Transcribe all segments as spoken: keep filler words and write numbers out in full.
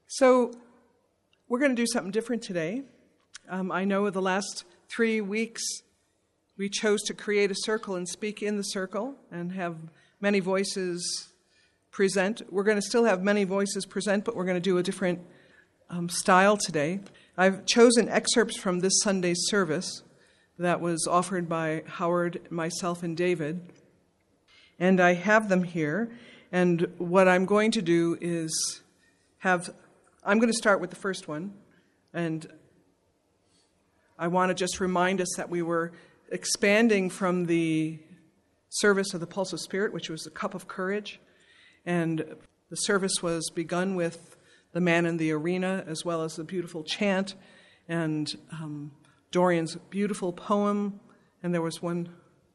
So we're going to do something different today. Um, I know the last three weeks we chose to create a circle and speak in the circle and have many voices present. We're going to still have many voices present, but we're going to do a different um, style today. I've chosen excerpts from this Sunday's service that was offered by Howard, myself, and David. And I have them here. And what I'm going to do is have, I'm going to start with the first one. And I want to just remind us that we were expanding from the service of the Pulse of Spirit, which was the Cup of Courage. And the service was begun with the man in the arena, as well as the beautiful chant and um, Dorian's beautiful poem. And there was one,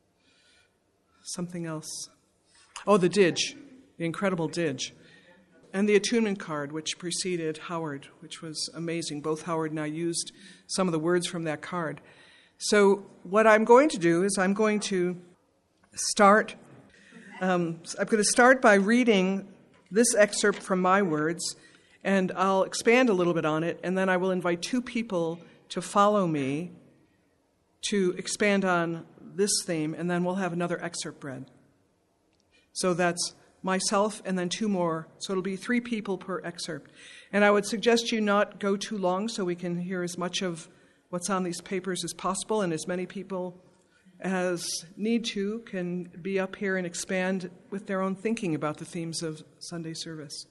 something else. Oh, the Didge, the incredible Didge. And the attunement card, which preceded Howard, which was amazing. Both Howard and I used some of the words from that card. So what I'm going to do is I'm going to start, um, I'm going to start by reading this excerpt from my words, and I'll expand a little bit on it, and then I will invite two people to follow me to expand on this theme, and then we'll have another excerpt read. So that's myself and then two more. So it'll be three people per excerpt. And I would suggest you not go too long so we can hear as much of what's on these papers as possible, and as many people as need to can be up here and expand with their own thinking about the themes of Sunday service.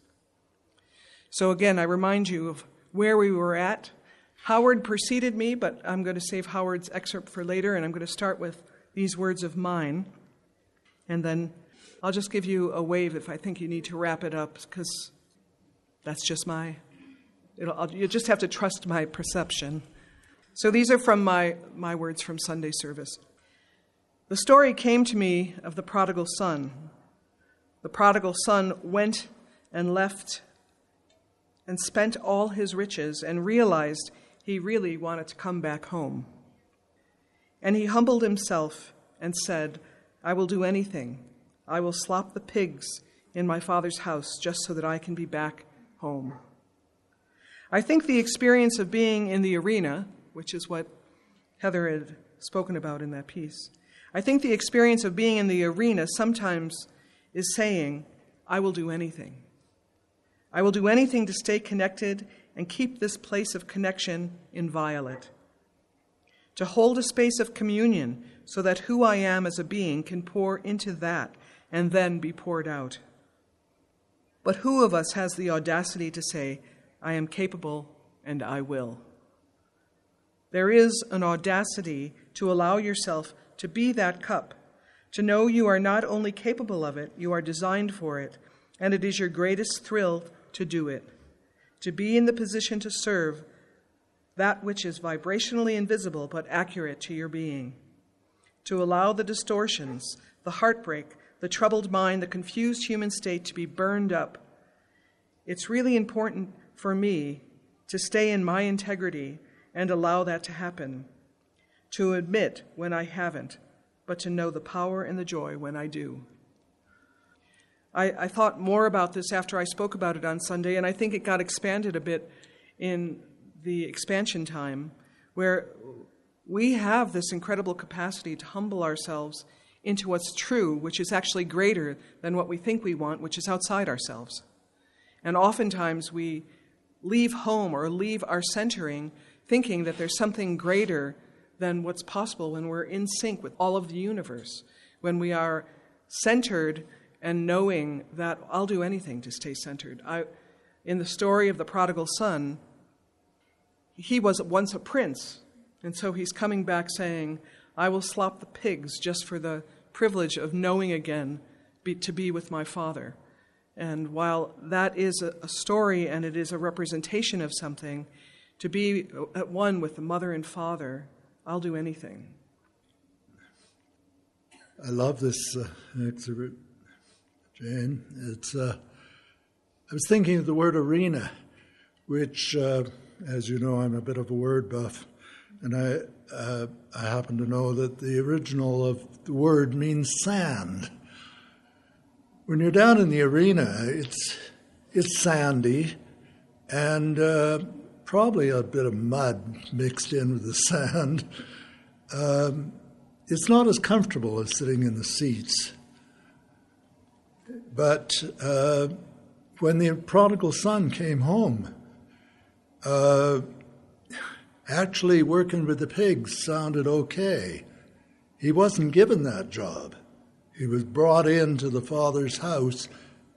So again, I remind you of where we were at. Howard preceded me, but I'm going to save Howard's excerpt for later, and I'm going to start with these words of mine. And then I'll just give you a wave if I think you need to wrap it up, because that's just my, it'll, I'll, you just have to trust my perception. So these are from my, my words from Sunday service. The story came to me of the prodigal son. The prodigal son went and left and spent all his riches and realized he really wanted to come back home. And he humbled himself and said, I will do anything. I will slop the pigs in my father's house just so that I can be back home. I think the experience of being in the arena, which is what Heather had spoken about in that piece, I think the experience of being in the arena sometimes is saying, I will do anything. I will do anything to stay connected and keep this place of connection inviolate. To hold a space of communion so that who I am as a being can pour into that and then be poured out. But who of us has the audacity to say, I am capable and I will? There is an audacity to allow yourself to be that cup, to know you are not only capable of it, you are designed for it, and it is your greatest thrill to do it, to be in the position to serve that which is vibrationally invisible but accurate to your being, to allow the distortions, the heartbreak, the troubled mind, the confused human state to be burned up. It's really important for me to stay in my integrity and allow that to happen, to admit when I haven't, but to know the power and the joy when I do. I, I thought more about this after I spoke about it on Sunday, and I think it got expanded a bit in the expansion time, where we have this incredible capacity to humble ourselves into what's true, which is actually greater than what we think we want, which is outside ourselves. And oftentimes we leave home or leave our centering thinking that there's something greater than what's possible when we're in sync with all of the universe, when we are centered and knowing that I'll do anything to stay centered. I, in the story of the prodigal son, he was once a prince, and so he's coming back saying, I will slop the pigs just for the privilege of knowing again be, to be with my father. And while that is a, a story and it is a representation of something, to be at one with the mother and father, I'll do anything. I love this uh, excerpt, Jane. It's. Uh, I was thinking of the word arena, which, uh, as you know, I'm a bit of a word buff, and I uh, I happen to know that the original of the word means sand. When you're down in the arena, it's it's sandy, and uh, probably a bit of mud mixed in with the sand. Um, it's not as comfortable as sitting in the seats. But uh, when the prodigal son came home, uh, actually working with the pigs sounded okay. He wasn't given that job. He was brought into the father's house,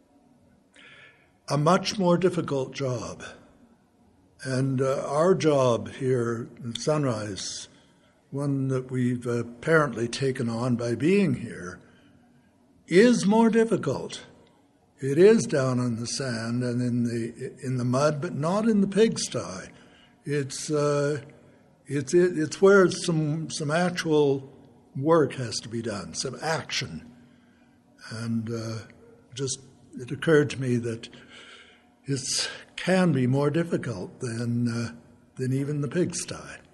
a much more difficult job. And uh, our job here at Sunrise, one that we've apparently taken on by being here, is more difficult. It is down on the sand and in the in the mud, but not in the pigsty. It's uh, it's it's where some some actual work has to be done, some action. And uh, just it occurred to me that it can be more difficult than uh, than even the pigsty.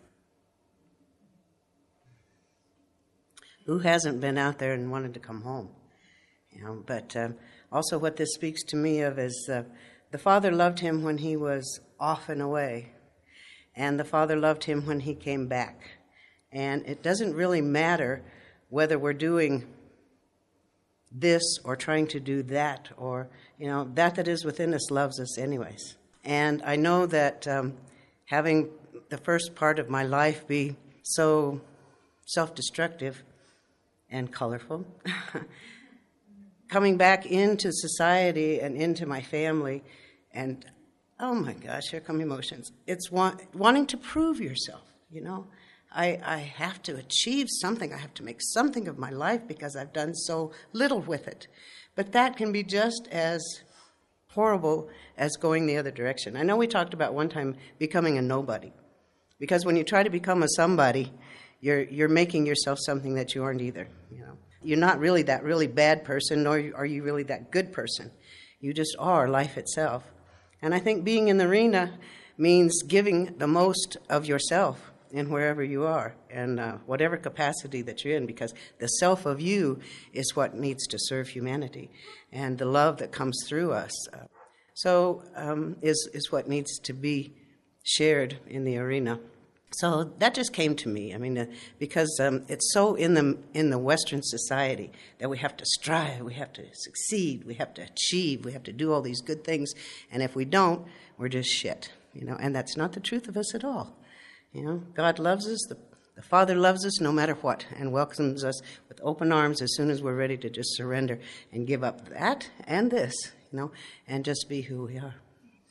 Who hasn't been out there and wanted to come home? You know, but um, also what this speaks to me of is uh, the Father loved him when he was off and away, and the Father loved him when he came back. And it doesn't really matter whether we're doing this or trying to do that, or, you know, that that is within us loves us anyways. And I know that um, having the first part of my life be so self-destructive and colorful, coming back into society and into my family, and oh my gosh, here come emotions. It's want, wanting to prove yourself, you know. I, I have to achieve something. I have to make something of my life because I've done so little with it. But that can be just as horrible as going the other direction. I know we talked about one time becoming a nobody, because when you try to become a somebody, you're you're making yourself something that you aren't either, you know. You're not really that really bad person, nor are you really that good person. You just are life itself. And I think being in the arena means giving the most of yourself in wherever you are, and uh, whatever capacity that you're in, because the self of you is what needs to serve humanity, and the love that comes through us uh, so um, is is what needs to be shared in the arena. So that just came to me. I mean, uh, because um, it's so in the in the Western society that we have to strive, we have to succeed, we have to achieve, we have to do all these good things, and if we don't, we're just shit, you know. And that's not the truth of us at all. You know, God loves us, the, the Father loves us no matter what, and welcomes us with open arms as soon as we're ready to just surrender and give up that and this, you know, and just be who we are.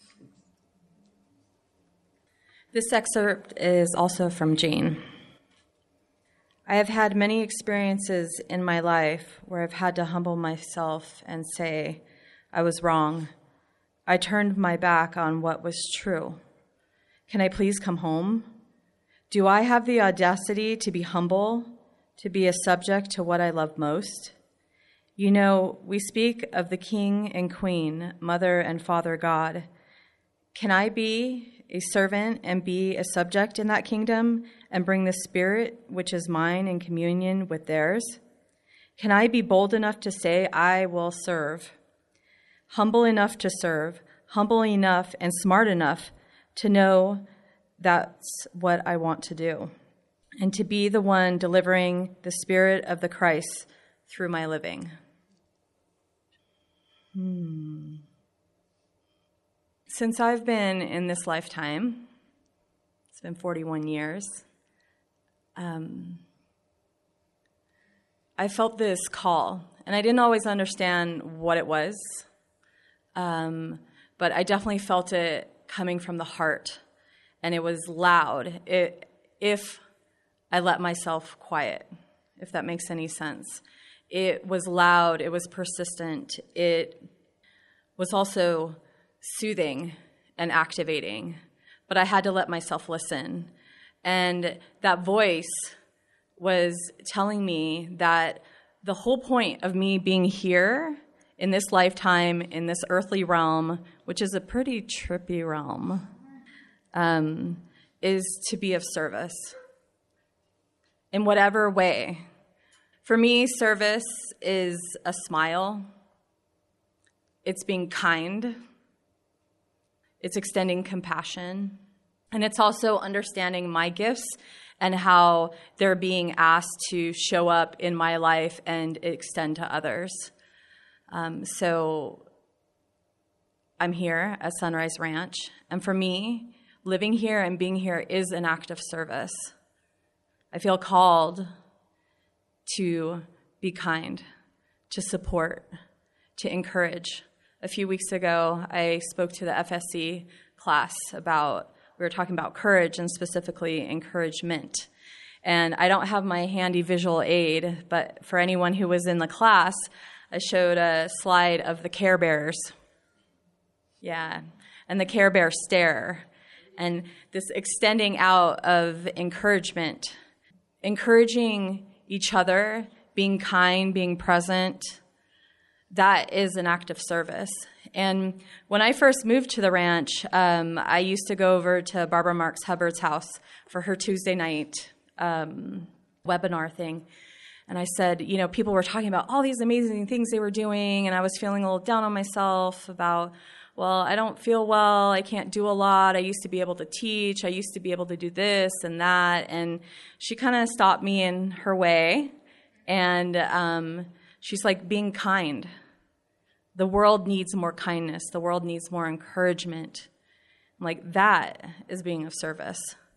This excerpt is also from Jane. I have had many experiences in my life where I've had to humble myself and say, I was wrong. I turned my back on what was true. Can I please come home? Do I have the audacity to be humble, to be a subject to what I love most? You know, we speak of the King and Queen, Mother and Father God. Can I be a servant and be a subject in that kingdom and bring the Spirit, which is mine, in communion with theirs? Can I be bold enough to say, I will serve? Humble enough to serve, humble enough and smart enough to know that's what I want to do, and to be the one delivering the Spirit of the Christ through my living. Hmm. Since I've been in this lifetime, it's been forty-one years, um, I felt this call, and I didn't always understand what it was, um, but I definitely felt it coming from the heart. And it was loud, it, if I let myself quiet, if that makes any sense. It was loud, it was persistent, it was also soothing and activating, but I had to let myself listen. And that voice was telling me that the whole point of me being here in this lifetime, in this earthly realm, which is a pretty trippy realm, Um, is to be of service in whatever way. For me, service is a smile. It's being kind. it's extending compassion. And it's also understanding my gifts and how they're being asked to show up in my life and extend to others. Um, so I'm here at Sunrise Ranch. And for me, living here and being here is an act of service. I feel called to be kind, to support, to encourage. A few weeks ago, I spoke to the F S C class about, we were talking about courage and specifically encouragement. And I don't have my handy visual aid, but for anyone who was in the class, I showed a slide of the Care Bears. Yeah, and the Care Bear stare. And this extending out of encouragement, encouraging each other, being kind, being present, that is an act of service. And when I first moved to the ranch, um, I used to go over to Barbara Marks Hubbard's house for her Tuesday night um, webinar thing. And I said, you know, people were talking about all these amazing things they were doing, and I was feeling a little down on myself about, well, I don't feel well, I can't do a lot, I used to be able to teach, I used to be able to do this and that. And she kind of stopped me in her way, and um, she's like, being kind. The world needs more kindness. The world needs more encouragement. I'm like, that is being of service.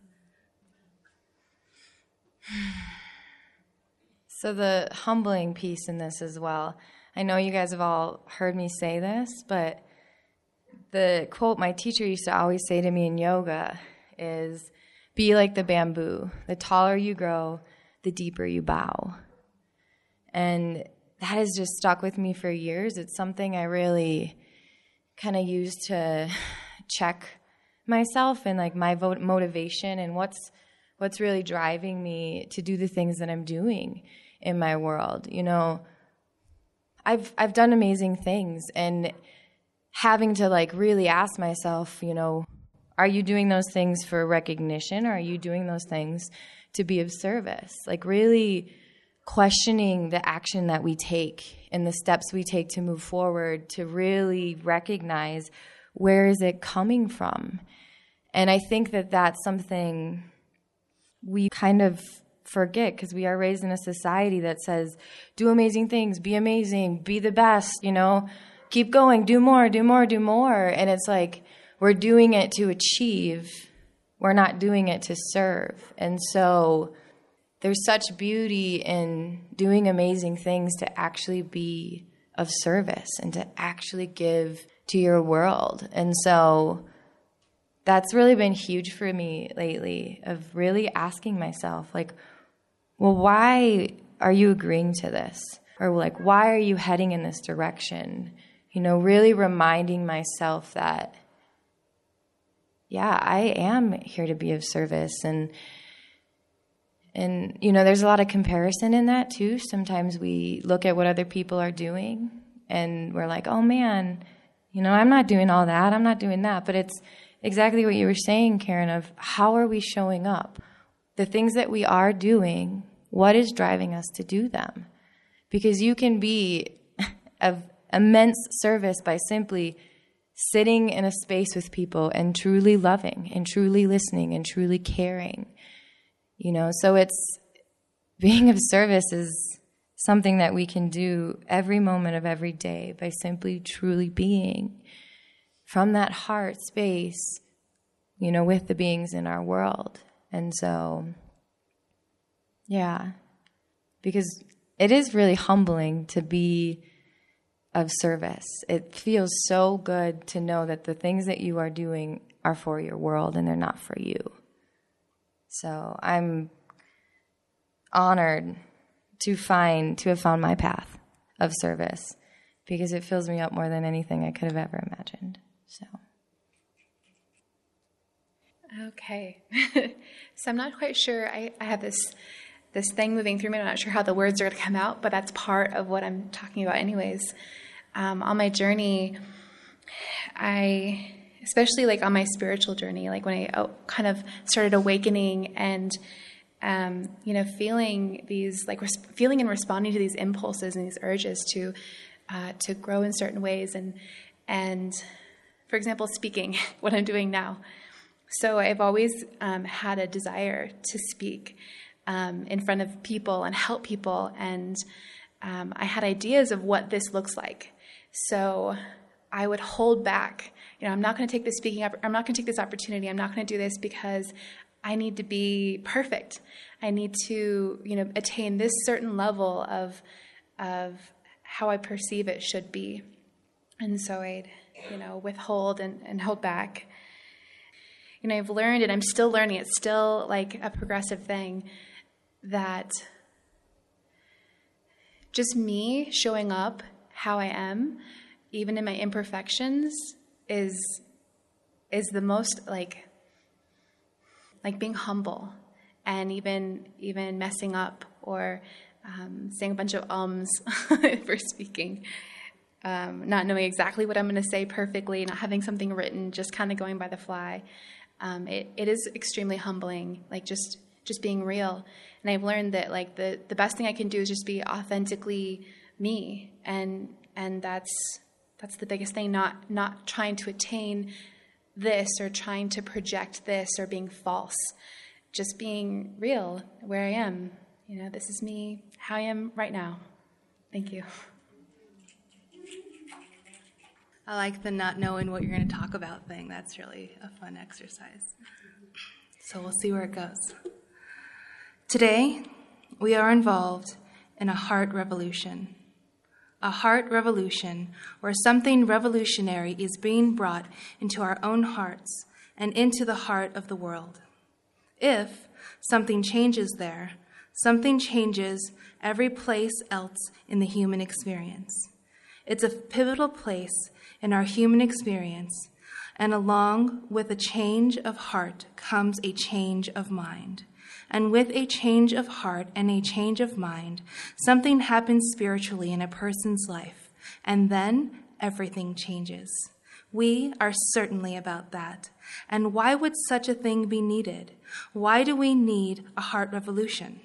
So the humbling piece in this as well. I know you guys have all heard me say this, but the quote my teacher used to always say to me in yoga is, be like the bamboo. The taller you grow, the deeper you bow. And that has just stuck with me for years. It's something I really kind of use to check myself and like my vo- motivation and what's what's really driving me to do the things that I'm doing in my world. You know, I've I've done amazing things, and having to like really ask myself, you know, are you doing those things for recognition, or are you doing those things to be of service? Like really questioning the action that we take and the steps we take to move forward, to really recognize where is it coming from. And I think that that's something we kind of forget, because we are raised in a society that says, do amazing things, be amazing, be the best, you know, keep going, do more, do more, do more. And it's like we're doing it to achieve. We're not doing it to serve. And so there's such beauty in doing amazing things to actually be of service and to actually give to your world. And so that's really been huge for me lately, of really asking myself, like, well, why are you agreeing to this? Or like, why are you heading in this direction? You know, really reminding myself that, yeah, I am here to be of service. And And, you know, there's a lot of comparison in that, too. Sometimes we look at what other people are doing, and we're like, oh, man, you know, I'm not doing all that. I'm not doing that. But it's exactly what you were saying, Karen, of how are we showing up? The things that we are doing, what is driving us to do them? Because you can be of immense service by simply sitting in a space with people and truly loving and truly listening and truly caring. You know, so it's being of service is something that we can do every moment of every day by simply truly being from that heart space, you know, with the beings in our world. And so, yeah, because it is really humbling to be of service. It feels so good to know that the things that you are doing are for your world and they're not for you. So I'm honored to find, to have found my path of service, because it fills me up more than anything I could have ever imagined. So. Okay. So I'm not quite sure. I, I have this this thing moving through me. I'm not sure how the words are going to come out, but that's part of what I'm talking about anyways. Um, on my journey, I... especially like on my spiritual journey, like when I oh, kind of started awakening and, um, you know, feeling these, like res- feeling and responding to these impulses and these urges to, uh, to grow in certain ways. And, and for example, speaking, what I'm doing now. So I've always um, had a desire to speak um, in front of people and help people, and um, I had ideas of what this looks like. So I would hold back. You know, I'm not going to take this speaking. I'm not going to take this opportunity. I'm not going to do this because I need to be perfect. I need to, you know, attain this certain level of of how I perceive it should be. And so I'd, you know, withhold and, and hold back. You know, I've learned, and I'm still learning, it's still like a progressive thing, that just me showing up how I am, even in my imperfections, is is the most like like being humble, and even even messing up or um, saying a bunch of ums for speaking, um, not knowing exactly what I'm going to say perfectly, not having something written, just kind of going by the fly. Um, it, it is extremely humbling, like just just being real. And I've learned that like the, the best thing I can do is just be authentically me, and and that's that's the biggest thing. Not not trying to attain this or trying to project this or being false, just being real where I am. You know, this is me, how I am right now. Thank you. I like the not knowing what you're going to talk about thing. That's really a fun exercise. So we'll see where it goes. Today, we are involved in a heart revolution. A heart revolution where something revolutionary is being brought into our own hearts and into the heart of the world. If something changes there, something changes every place else in the human experience. It's a pivotal place in our human experience, and along with a change of heart comes a change of mind. And with a change of heart and a change of mind, something happens spiritually in a person's life, and then everything changes. We are certainly about that. And why would such a thing be needed? Why do we need a heart revolution?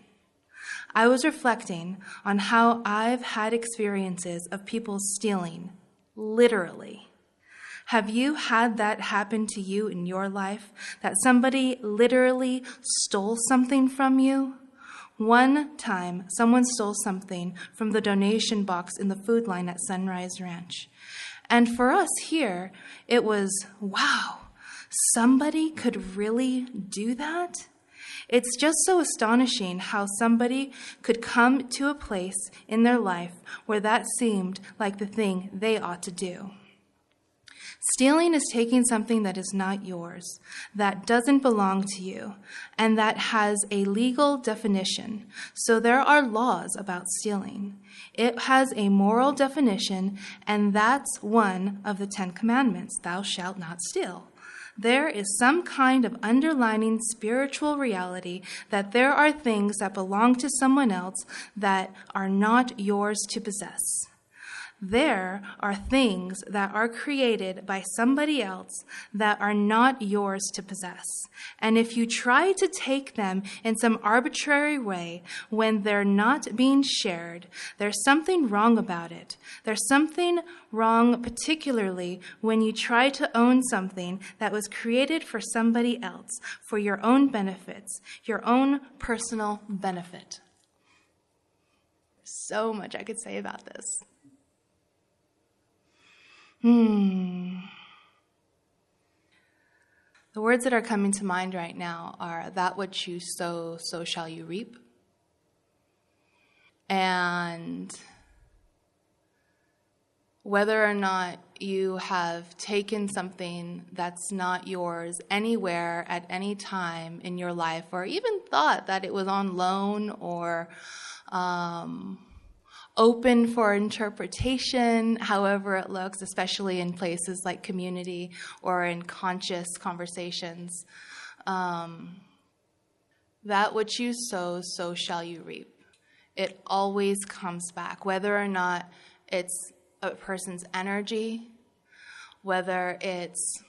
I was reflecting on how I've had experiences of people stealing, literally. Have you had that happen to you in your life, that somebody literally stole something from you? One time, someone stole something from the donation box in the food line at Sunrise Ranch. And for us here, it was, wow, somebody could really do that? It's just so astonishing how somebody could come to a place in their life where that seemed like the thing they ought to do. Stealing is taking something that is not yours, that doesn't belong to you, and that has a legal definition. So there are laws about stealing. It has a moral definition, and that's one of the Ten Commandments, thou shalt not steal. There is some kind of underlining spiritual reality that there are things that belong to someone else that are not yours to possess. There are things that are created by somebody else that are not yours to possess. And if you try to take them in some arbitrary way when they're not being shared, there's something wrong about it. There's something wrong particularly when you try to own something that was created for somebody else, for your own benefits, your own personal benefit. So much I could say about this. Hmm. The words that are coming to mind right now are, that which you sow, so shall you reap. And whether or not you have taken something that's not yours anywhere at any time in your life, or even thought that it was on loan or um, open for interpretation, however it looks, especially in places like community or in conscious conversations. Um, that which you sow, so shall you reap. It always comes back, whether or not it's a person's energy, whether it's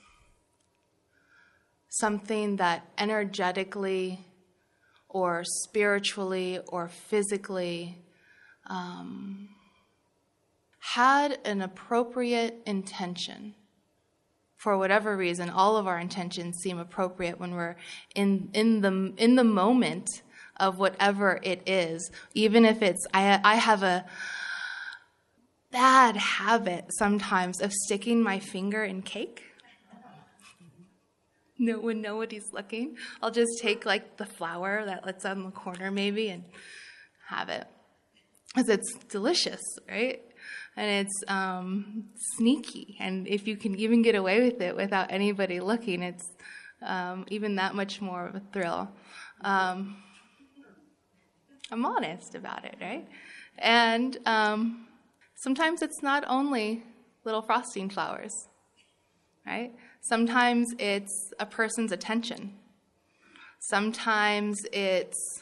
something that energetically or spiritually or physically Um, had an appropriate intention for whatever reason, all of our intentions seem appropriate when we're in in the in the moment of whatever it is. Even if it's, I I have a bad habit sometimes of sticking my finger in cake. No, when nobody's looking, I'll just take like the flour that that's on the corner maybe and have it, because it's delicious, right? And it's um, sneaky, and if you can even get away with it without anybody looking, it's um, even that much more of a thrill. Um, I'm honest about it, right? And um, sometimes it's not only little frosting flowers, right? Sometimes it's a person's attention. Sometimes it's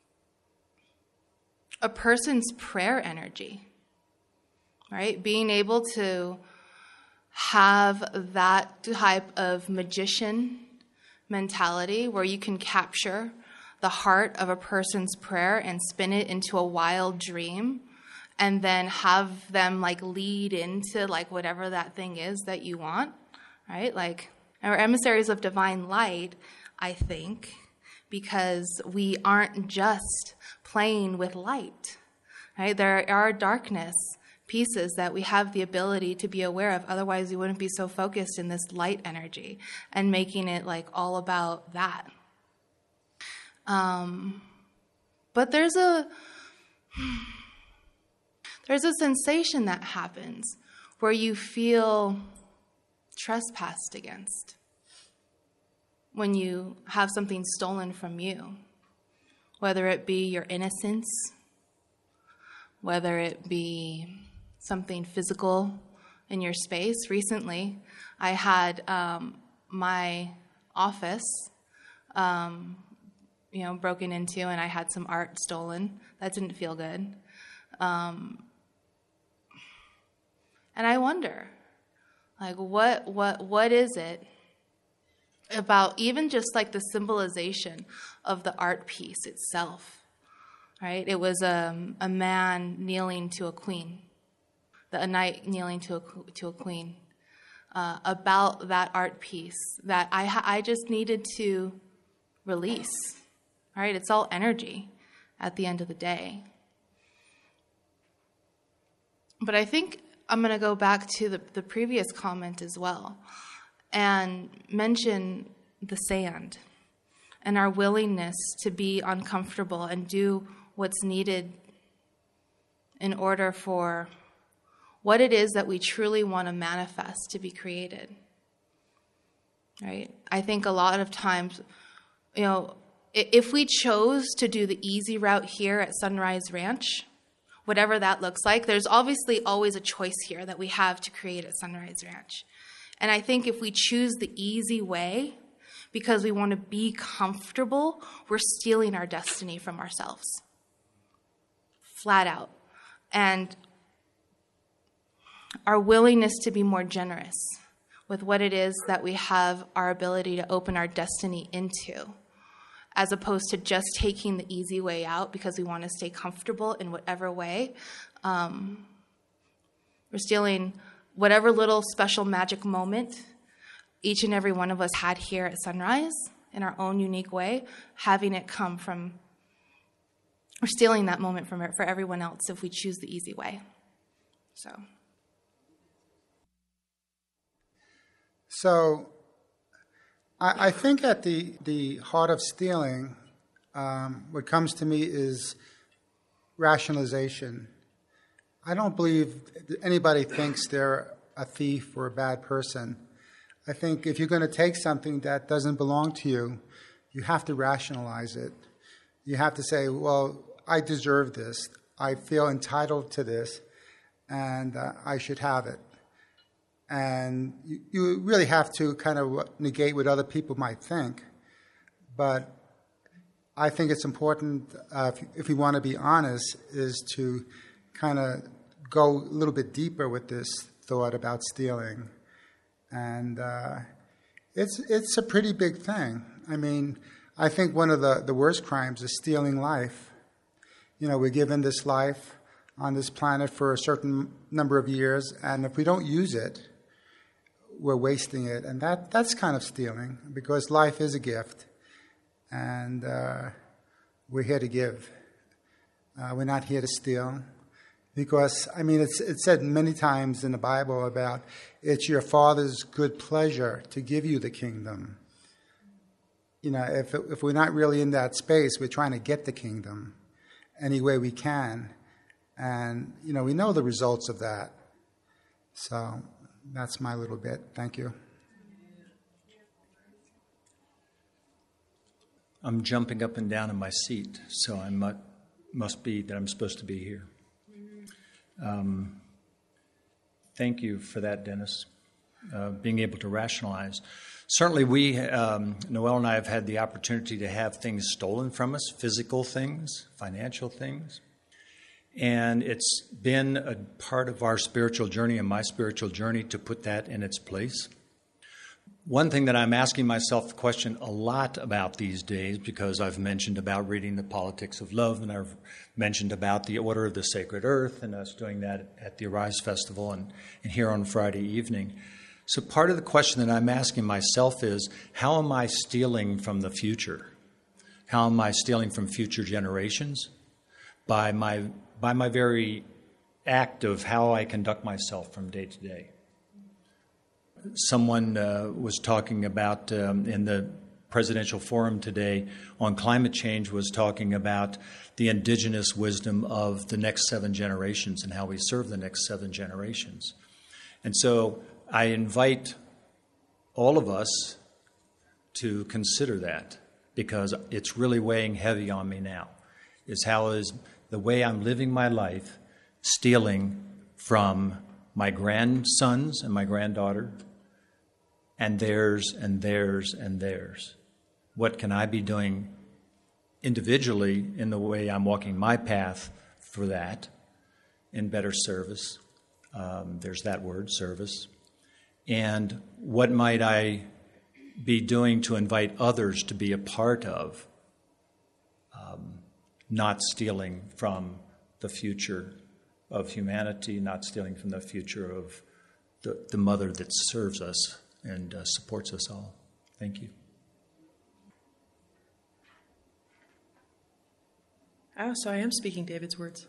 a person's prayer energy, right? Being able to have that type of magician mentality where you can capture the heart of a person's prayer and spin it into a wild dream, and then have them like lead into like whatever that thing is that you want, right? Like, our emissaries of divine light, I think, because we aren't just playing with light, right? There are darkness pieces that we have the ability to be aware of. Otherwise, we wouldn't be so focused in this light energy and making it like all about that. Um, but there's a there's a sensation that happens where you feel trespassed against when you have something stolen from you, whether it be your innocence, whether it be something physical in your space. Recently, I had um, my office um, you know, broken into, and I had some art stolen. That didn't feel good. Um, and I wonder, like, what, what, what is it about even just like the symbolization of the art piece itself, right? It was a, a man kneeling to a queen, the, a knight kneeling to a, to a queen, uh, about that art piece that I, I just needed to release, right? It's all energy at the end of the day. But I think I'm going to go back to the, the previous comment as well and mention the sand and our willingness to be uncomfortable and do what's needed in order for what it is that we truly want to manifest to be created, right? I think a lot of times, you know, if we chose to do the easy route here at Sunrise Ranch, whatever that looks like, there's obviously always a choice here that we have to create at Sunrise Ranch. And I think if we choose the easy way because we want to be comfortable, we're stealing our destiny from ourselves. Flat out. And our willingness to be more generous with what it is that we have our ability to open our destiny into, as opposed to just taking the easy way out because we want to stay comfortable in whatever way. Um, we're stealing whatever little special magic moment each and every one of us had here at Sunrise in our own unique way, having it come from, we're stealing that moment from for everyone else if we choose the easy way. So. So I, I think at the, the heart of stealing, um, what comes to me is rationalization. I don't believe anybody thinks they're a thief or a bad person. I think if you're going to take something that doesn't belong to you, you have to rationalize it. You have to say, well, I deserve this. I feel entitled to this, and uh, I should have it. And you, you really have to kind of negate what other people might think. But I think it's important, uh, if, if we want to be honest, is to kind of go a little bit deeper with this thought about stealing. And uh, it's it's a pretty big thing. I mean, I think one of the, the worst crimes is stealing life. You know, we're given this life on this planet for a certain number of years, and if we don't use it, we're wasting it. And that, that's kind of stealing, because life is a gift. And uh, we're here to give. Uh, we're not here to steal. Because, I mean, it's, it's said many times in the Bible about it's your Father's good pleasure to give you the kingdom. You know, if, if we're not really in that space, we're trying to get the kingdom any way we can. And, you know, we know the results of that. So that's my little bit. Thank you. I'm jumping up and down in my seat, so I mu- must be that I'm supposed to be here. Um, thank you for that, Dennis, uh, being able to rationalize. Certainly we, um, Noelle and I have had the opportunity to have things stolen from us, physical things, financial things. And it's been a part of our spiritual journey and my spiritual journey to put that in its place. One thing that I'm asking myself the question a lot about these days, because I've mentioned about reading The Politics of Love, and I've mentioned about the Order of the Sacred Earth, and us doing that at the Arise Festival and, and here on Friday evening. So part of the question that I'm asking myself is, how am I stealing from the future? How am I stealing from future generations? By my, by my very act of how I conduct myself from day to day. Someone uh, was talking about um, in the presidential forum today on climate change, was talking about the indigenous wisdom of the next seven generations and how we serve the next seven generations. And so I invite all of us to consider that, because it's really weighing heavy on me now, is how is the way I'm living my life stealing from my grandsons and my granddaughter, and theirs, and theirs, and theirs. What can I be doing individually in the way I'm walking my path for that, in better service? Um, there's that word, service. And what might I be doing to invite others to be a part of um, not stealing from the future of humanity, not stealing from the future of the, the mother that serves us and uh, supports us all. Thank you. Oh, so I am speaking David's words.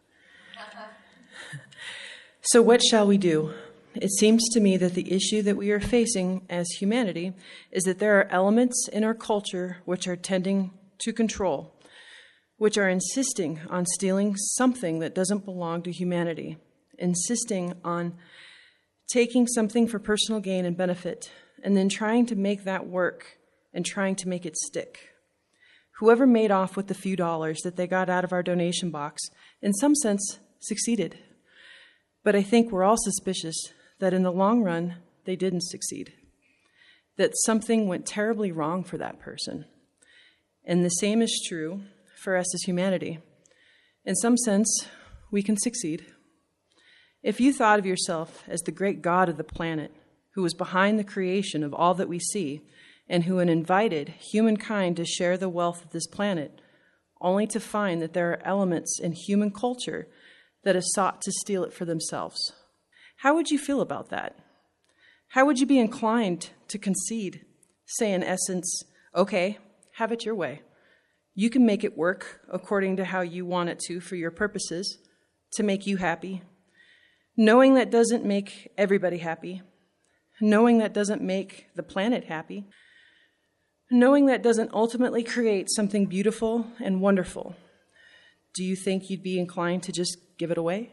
So what shall we do? It seems to me that the issue that we are facing as humanity is that there are elements in our culture which are tending to control, which are insisting on stealing something that doesn't belong to humanity, insisting on taking something for personal gain and benefit, and then trying to make that work and trying to make it stick. Whoever made off with the few dollars that they got out of our donation box, in some sense, succeeded. But I think we're all suspicious that in the long run, they didn't succeed, that something went terribly wrong for that person. And the same is true for us as humanity. In some sense, we can succeed. If you thought of yourself as the great God of the planet, who was behind the creation of all that we see, and who had invited humankind to share the wealth of this planet, only to find that there are elements in human culture that have sought to steal it for themselves, how would you feel about that? How would you be inclined to concede, say in essence, okay, have it your way. You can make it work according to how you want it to for your purposes, to make you happy, knowing that doesn't make everybody happy, knowing that doesn't make the planet happy, knowing that doesn't ultimately create something beautiful and wonderful. Do you think you'd be inclined to just give it away?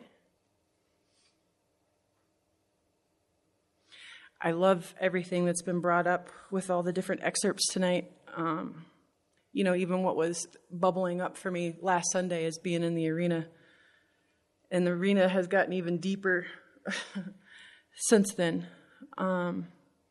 I love everything that's been brought up with all the different excerpts tonight. Um, you know, even what was bubbling up for me last Sunday is being in the arena. And the arena has gotten even deeper since then. Um,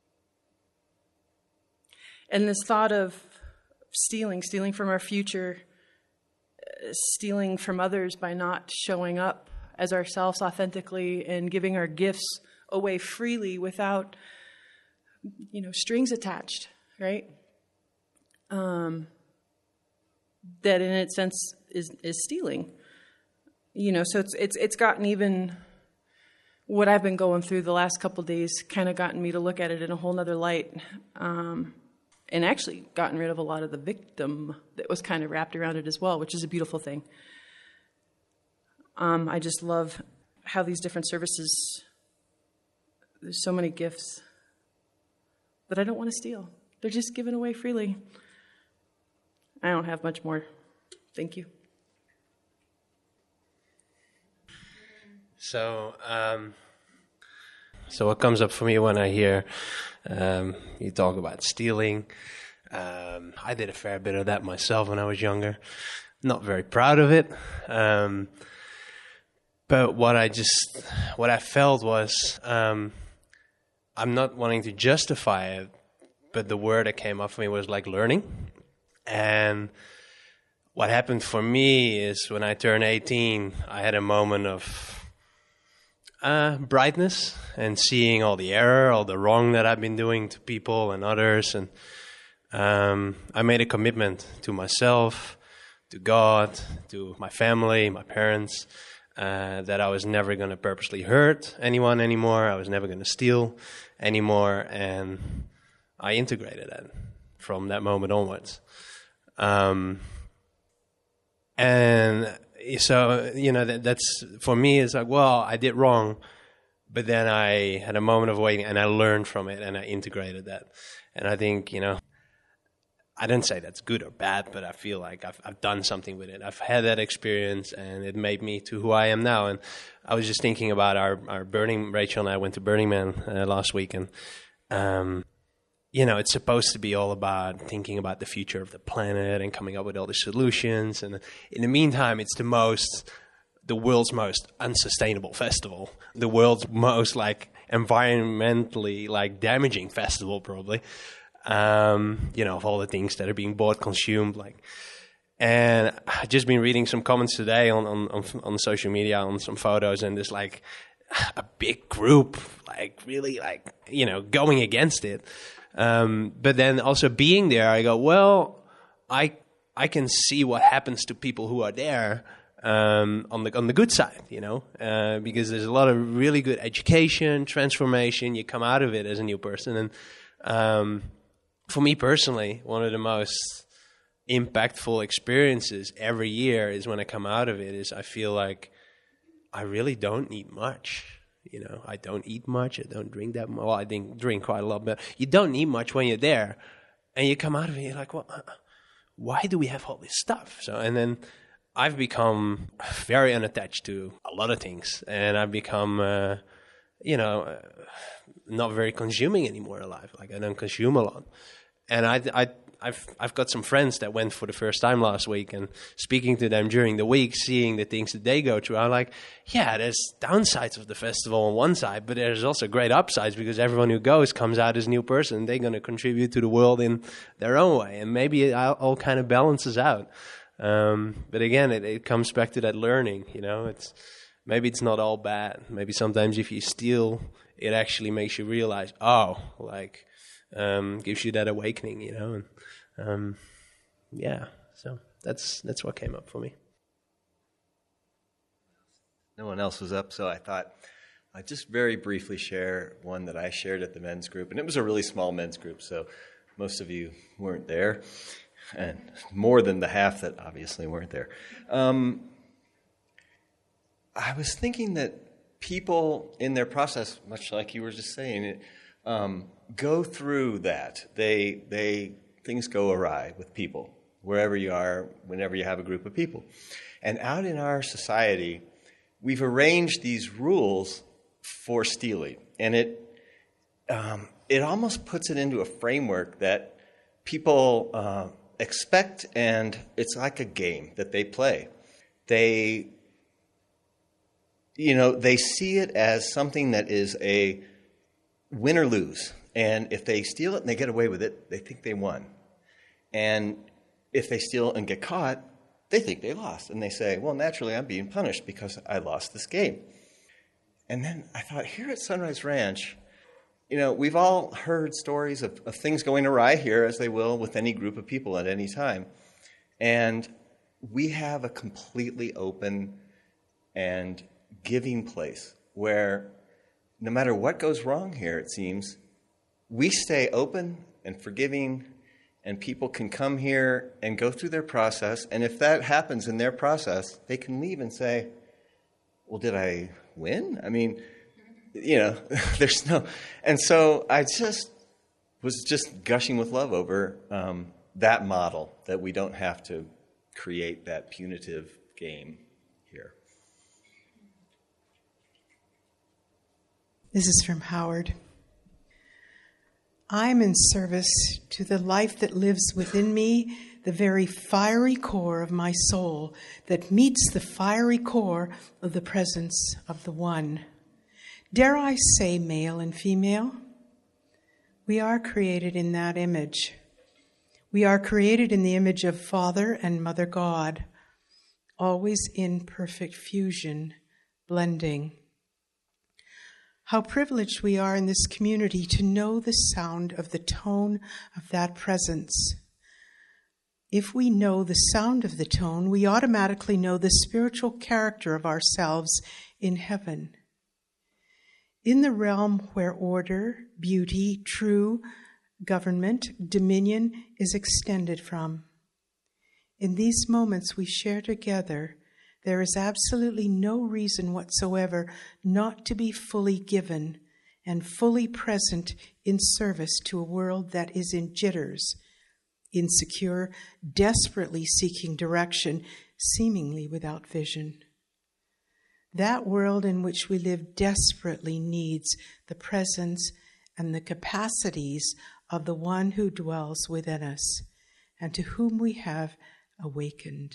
and this thought of stealing, stealing from our future, stealing from others by not showing up as ourselves authentically and giving our gifts away freely without, you know, strings attached, right? Um, that in its sense is, is stealing. You know, so it's it's it's gotten even what I've been going through the last couple of days kind of gotten me to look at it in a whole nother light, um, and actually gotten rid of a lot of the victim that was kind of wrapped around it as well, which is a beautiful thing. Um, I just love how these different services, there's so many gifts that I don't want to steal. They're just given away freely. I don't have much more. Thank you. So, um, so what comes up for me when I hear um, you talk about stealing? Um, I did a fair bit of that myself when I was younger. Not very proud of it. Um, but what I just, what I felt was, um, I'm not wanting to justify it, but the word that came up for me was like learning. And what happened for me is when I turned eighteen, I had a moment of Uh, brightness and seeing all the error, all the wrong that I've been doing to people and others. And um, I made a commitment to myself, to God, to my family, my parents, uh, that I was never going to purposely hurt anyone anymore. I was never going to steal anymore. And I integrated that from that moment onwards. Um, and So, you know, that, that's, for me, it's like, well, I did wrong, but then I had a moment of waiting, and I learned from it, and I integrated that. And I think, you know, I didn't say that's good or bad, but I feel like I've, I've done something with it. I've had that experience, and it made me to who I am now. And I was just thinking about our, our Burning, Rachel and I went to Burning Man uh, last week, and um, you know, it's supposed to be all about thinking about the future of the planet and coming up with all the solutions. And in the meantime, it's the most, the world's most unsustainable festival, the world's most like environmentally like damaging festival, probably. Um, you know, of all the things that are being bought, consumed, like. And I've just been reading some comments today on on on, on social media on some photos, and there's like a big group, like really like you know going against it. Um, but then also being there, I go, well, I I can see what happens to people who are there um, on the on the good side, you know, uh, because there's a lot of really good education, transformation. You come out of it as a new person, and um, for me personally, one of the most impactful experiences every year is when I come out of it. Is I feel like I really don't need much. You know, I don't eat much. I don't drink that much. Well, I drink, drink quite a lot, but you don't need much when you're there. And you come out of it, you're like, well, why do we have all this stuff? So, and then I've become very unattached to a lot of things. And I've become, uh, you know, uh, not very consuming anymore in life. Like I don't consume a lot. And I, I, I've I've got some friends that went for the first time last week, and speaking to them during the week, seeing the things that they go through, I'm like, yeah, there's downsides of the festival on one side, but there's also great upsides because everyone who goes comes out as a new person. They're going to contribute to the world in their own way, and maybe it all, all kind of balances out. Um, but again, it, it comes back to that learning. You know, it's maybe it's not all bad. Maybe sometimes if you steal, it actually makes you realize, oh, like um, gives you that awakening. You know. And, Um, yeah, so that's that's what came up for me. No one else was up, so I thought I'd just very briefly share one that I shared at the men's group. And it was a really small men's group, so most of you weren't there, and more than the half that obviously weren't there. Um, I was thinking that people in their process, much like you were just saying, um, go through that. They they... Things go awry with people, wherever you are, whenever you have a group of people. And out in our society, we've arranged these rules for stealing. And it um, it almost puts it into a framework that people uh, expect, and it's like a game that they play. They, you know, they see it as something that is a win or lose. And if they steal it and they get away with it, they think they won. And if they steal and get caught, they think they lost. And they say, well, naturally, I'm being punished because I lost this game. And then I thought, here at Sunrise Ranch, you know, we've all heard stories of, of things going awry here, as they will with any group of people at any time. And we have a completely open and giving place where no matter what goes wrong here, it seems, we stay open and forgiving, and people can come here and go through their process. And if that happens in their process, they can leave and say, well, did I win? I mean, you know, there's no... And so I just was just gushing with love over um, that model, that we don't have to create that punitive game here. This is from Howard. I'm in service to the life that lives within me, the very fiery core of my soul that meets the fiery core of the presence of the One. Dare I say male and female? We are created in that image. We are created in the image of Father and Mother God, always in perfect fusion, blending. How privileged we are in this community to know the sound of the tone of that presence. If we know the sound of the tone, we automatically know the spiritual character of ourselves in heaven. In the realm where order, beauty, true government, dominion is extended from. In these moments we share together, there is absolutely no reason whatsoever not to be fully given and fully present in service to a world that is in jitters, insecure, desperately seeking direction, seemingly without vision. That world in which we live desperately needs the presence and the capacities of the One who dwells within us and to whom we have awakened.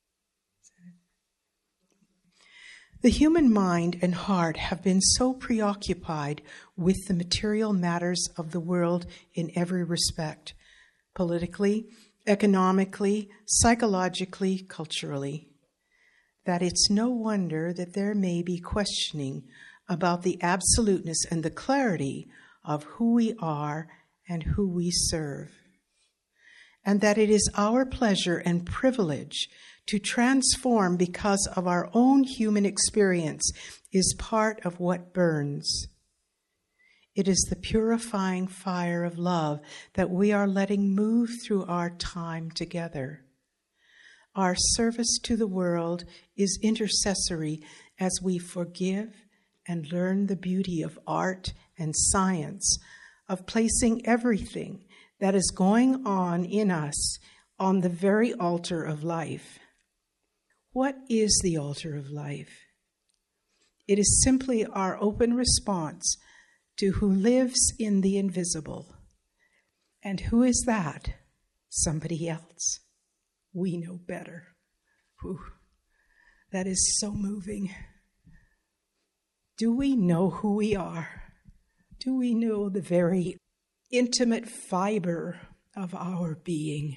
The human mind and heart have been so preoccupied with the material matters of the world in every respect, politically, economically, psychologically, culturally, that it's no wonder that there may be questioning about the absoluteness and the clarity of who we are and who we serve, and that it is our pleasure and privilege to transform because of our own human experience is part of what burns. It is the purifying fire of love that we are letting move through our time together. Our service to the world is intercessory as we forgive and learn the beauty of art and science, of placing everything that is going on in us on the very altar of life. What is the altar of life? It is simply our open response to who lives in the invisible. And who is that? Somebody else. We know better. Whew. That is so moving. Do we know who we are? Do we know the very intimate fiber of our being?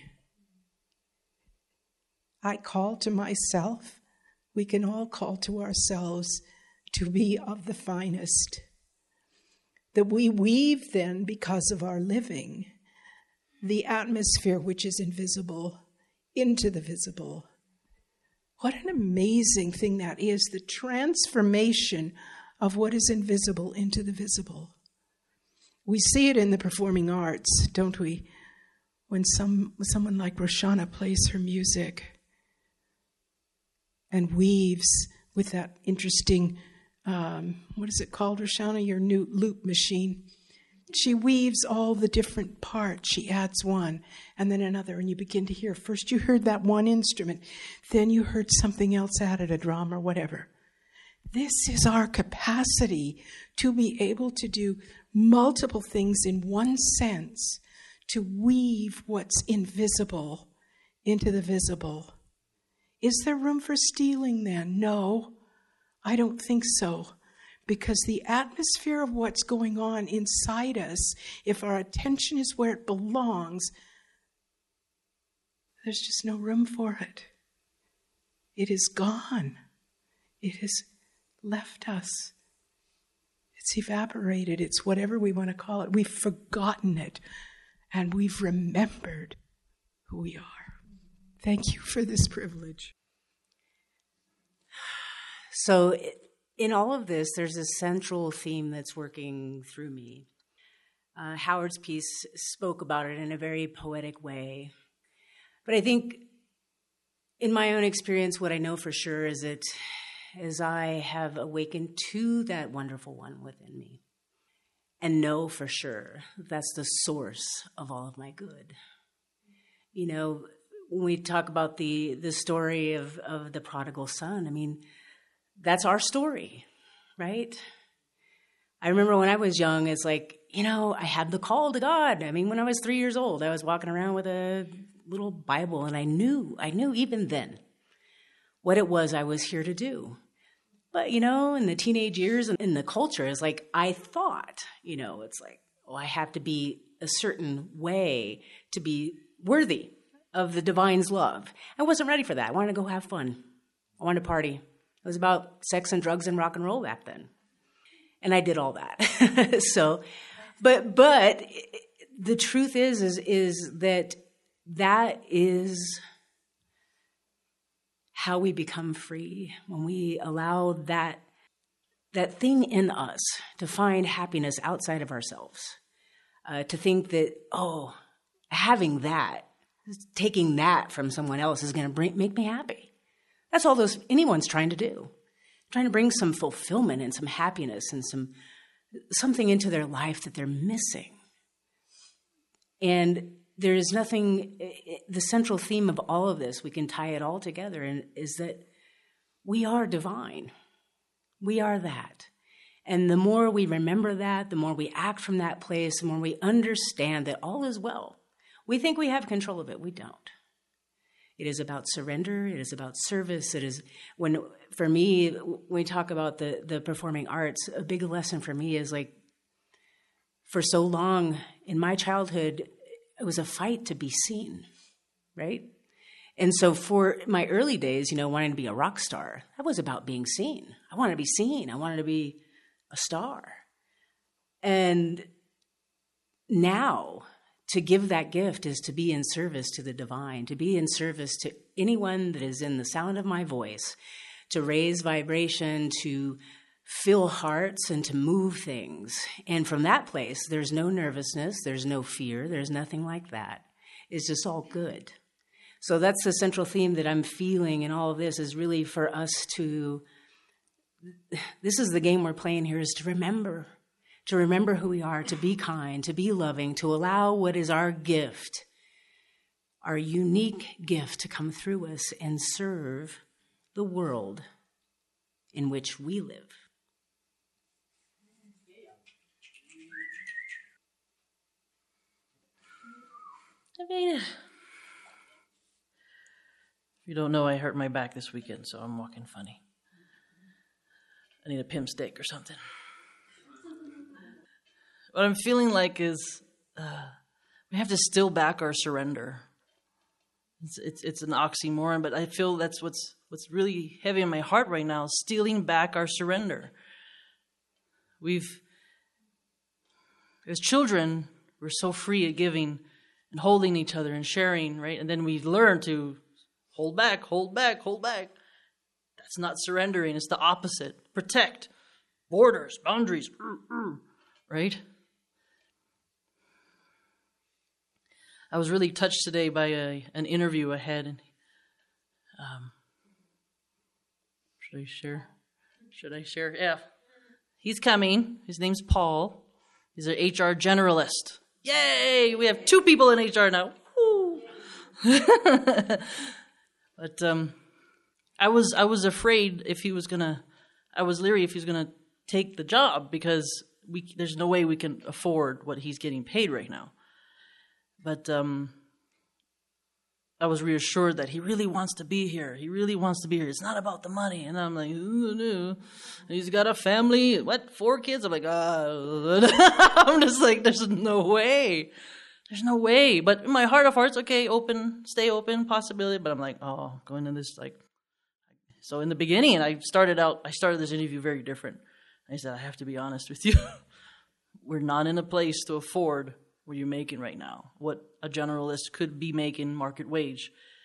I call to myself, we can all call to ourselves to be of the finest. That we weave then, because of our living, the atmosphere which is invisible into the visible. What an amazing thing that is, the transformation of what is invisible into the visible. We see it in the performing arts, don't we? When some someone like Roshana plays her music and weaves with that interesting, um, what is it called, Roshana, your new loop machine? She weaves all the different parts. She adds one and then another, and you begin to hear. First you heard that one instrument, then you heard something else added, a drum or whatever. This is our capacity to be able to do multiple things in one sense, to weave what's invisible into the visible. Is there room for stealing then? No, I don't think so. Because the atmosphere of what's going on inside us, if our attention is where it belongs, there's just no room for it. It is gone. It has left us. It's evaporated. It's whatever we want to call it. We've forgotten it, and we've remembered who we are. Thank you for this privilege. So in all of this, there's a central theme that's working through me. Uh, Howard's piece spoke about it in a very poetic way. But I think in my own experience, what I know for sure is that as I have awakened to that wonderful one within me and know for sure that's the source of all of my good. You know, when we talk about the, the story of, of the prodigal son, I mean, that's our story, right? I remember when I was young, it's like, you know, I had the call to God. I mean, when I was three years old, I was walking around with a little Bible, and I knew, I knew even then what it was I was here to do. But, you know, in the teenage years and in the culture, it's like, I thought, you know, it's like, oh, I have to be a certain way to be worthy of the divine's love. I wasn't ready for that. I wanted to go have fun. I wanted to party. It was about sex and drugs and rock and roll back then. And I did all that. so, but, but the truth is, is, is that that is how we become free, when we allow that, that thing in us to find happiness outside of ourselves, uh, to think that, oh, having that, taking that from someone else is going to bring make me happy. That's all those anyone's trying to do, trying to bring some fulfillment and some happiness and some something into their life that they're missing. And there is nothing, the central theme of all of this, we can tie it all together, and is that we are divine. We are that. And the more we remember that, the more we act from that place, the more we understand that all is well. We think we have control of it. We don't. It is about surrender. It is about service. It is, when, for me, when we talk about the, the performing arts, a big lesson for me is like, for so long in my childhood, it was a fight to be seen, right? And so for my early days, you know, wanting to be a rock star, that was about being seen. I wanted to be seen. I wanted to be a star. And now, to give that gift is to be in service to the divine, to be in service to anyone that is in the sound of my voice, to raise vibration, to fill hearts, and to move things. And from that place, there's no nervousness, there's no fear, there's nothing like that. It's just all good. So that's the central theme that I'm feeling in all of this, is really for us to, this is the game we're playing here, is to remember. To remember who we are, to be kind, to be loving, to allow what is our gift, our unique gift, to come through us and serve the world in which we live. I mean, if you don't know, I hurt my back this weekend, so I'm walking funny. I need a pimp steak or something. What I'm feeling like is uh, we have to still back our surrender. It's, it's it's an oxymoron, but I feel that's what's what's really heavy in my heart right now, stealing back our surrender. We've, as children, we're so free at giving and holding each other and sharing, right? And then we learn to hold back, hold back, hold back. That's not surrendering. It's the opposite. Protect. Borders, boundaries, right? I was really touched today by a, an interview I had. And, um, should I share? Should I share? Yeah. He's coming. His name's Paul. He's an H R generalist. Yay! We have two people in H R now. Woo. But um, I was I was afraid if he was gonna. I was leery if he was gonna take the job, because we there's no way we can afford what he's getting paid right now. But um, I was reassured that he really wants to be here. He really wants to be here. It's not about the money. And I'm like, ooh, no. He's got a family. What, four kids? I'm like, ah. I'm just like, there's no way. There's no way. But in my heart of hearts, okay, open, stay open, possibility. But I'm like, oh, going into this, like. So in the beginning, I started out, I started this interview very different. I said, I have to be honest with you. We're not in a place to afford what you're making right now, what a generalist could be making market wage.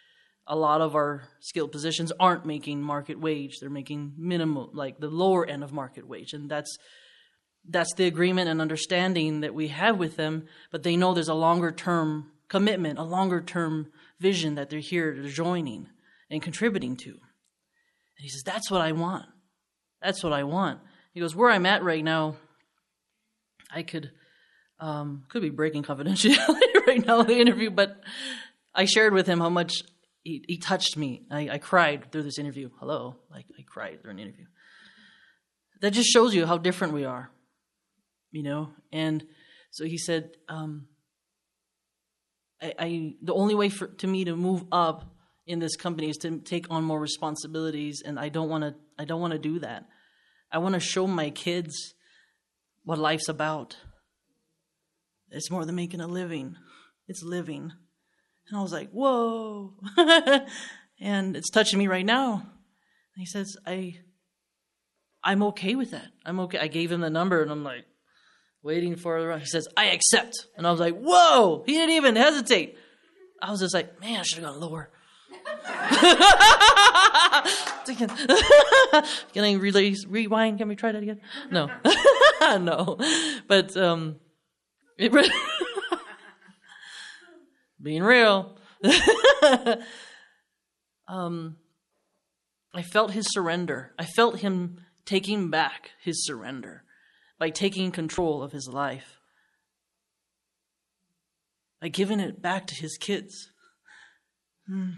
a lot of our skilled positions aren't making market wage. They're making minimum, like the lower end of market wage. And that's that's the agreement and understanding that we have with them, but they know there's a longer term commitment, a longer term vision that they're here, they're joining and contributing to. And he says, that's what I want. That's what I want. He goes, where I'm at right now, I could, um, could be breaking confidentiality right now in the interview, but I shared with him how much he, he touched me. I, I cried through this interview. Hello, like I cried during the interview. That just shows you how different we are, you know? And so he said, um, I, I the only way for to me to move up in this company is to take on more responsibilities, and I don't want to. I don't want to do that. I want to show my kids what life's about. It's more than making a living; it's living. And I was like, "Whoa!" And it's touching me right now. And he says, "I, I'm okay with that. I'm okay." I gave him the number, and I'm like, waiting for it. He says, "I accept." And I was like, "Whoa!" He didn't even hesitate. I was just like, "Man, I should have gone lower." Can I release, rewind? Can we try that again? No. No. But um, it re- being real, um, I felt his surrender. I felt him taking back his surrender by taking control of his life, by giving it back to his kids. Hmm.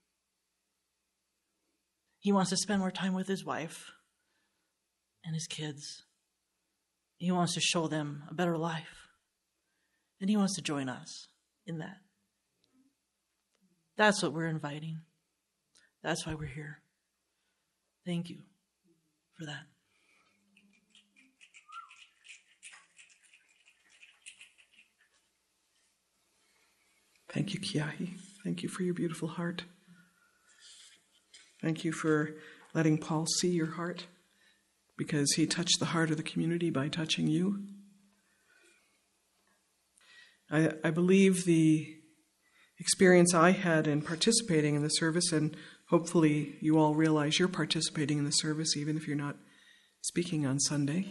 He wants to spend more time with his wife and his kids. He wants to show them a better life. And he wants to join us in that. That's what we're inviting. That's why we're here. Thank you for that. Thank you, Kiahi. Thank you for your beautiful heart. Thank you for letting Paul see your heart, because he touched the heart of the community by touching you. I, I believe the experience I had in participating in the service, and hopefully you all realize you're participating in the service even if you're not speaking on Sunday,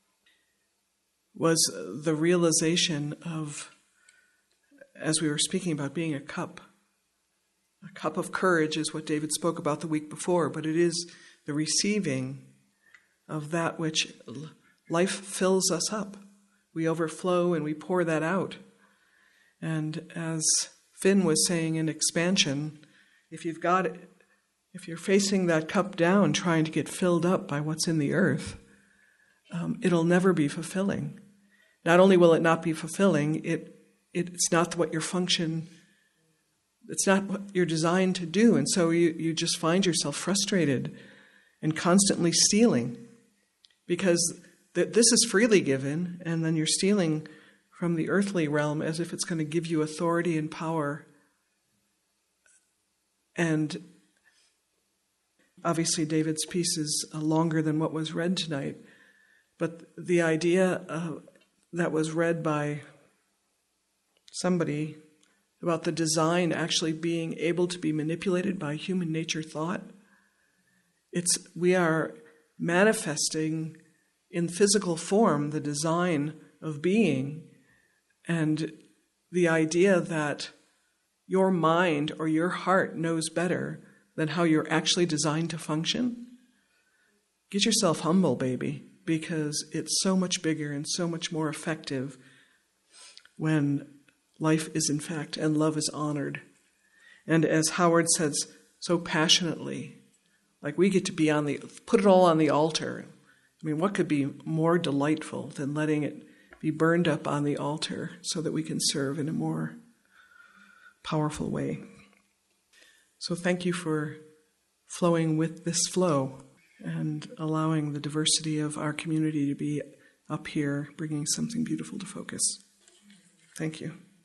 was the realization of, as we were speaking about being a cup. A cup of courage is what David spoke about the week before, but it is the receiving of that which life fills us up. We overflow and we pour that out. And as Finn was saying in expansion, if you've got it, if you're facing that cup down trying to get filled up by what's in the earth, um, it'll never be fulfilling. Not only will it not be fulfilling, it it's not what your function, it's not what you're designed to do. And so you, you just find yourself frustrated and constantly stealing, because th- this is freely given, and then you're stealing from the earthly realm as if it's going to give you authority and power. And obviously David's piece is uh, longer than what was read tonight, but the idea uh, that was read by somebody about the design actually being able to be manipulated by human nature thought. It's we are manifesting in physical form the design of being, and the idea that your mind or your heart knows better than how you're actually designed to function. Get yourself humble, baby, because it's so much bigger and so much more effective when life is in fact, and love is honored. And as Howard says so passionately, like we get to be on the, put it all on the altar. I mean, what could be more delightful than letting it be burned up on the altar so that we can serve in a more powerful way? So thank you for flowing with this flow and allowing the diversity of our community to be up here, bringing something beautiful to focus. Thank you.